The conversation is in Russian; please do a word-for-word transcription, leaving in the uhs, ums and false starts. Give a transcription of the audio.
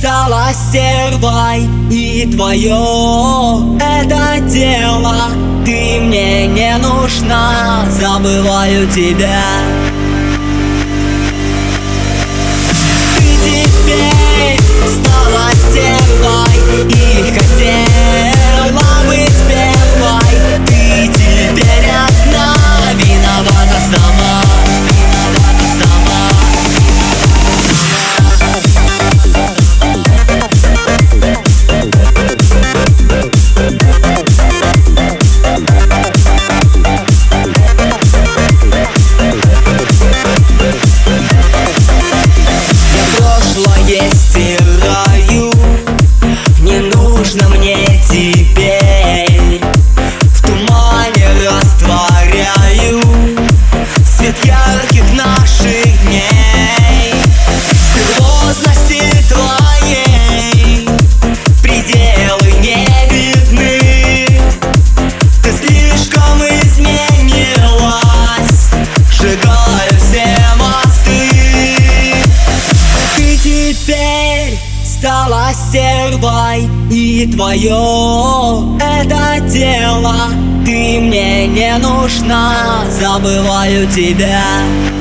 стала стервой, и твое это тело. Ты мне не нужна, забываю тебя. Ты теперь стала стервой и хотела быть первой. Ты теперь одна, виновата сама. Стираю, не нужно мне теперь. В тумане растворяю свет ярких наших дней. Стервозности твоей пределы не видны. Ты слишком изменилась, сжигаю все мосты. Ты теперь стала стервой, и твое это тело. Ты мне не нужна, забываю тебя.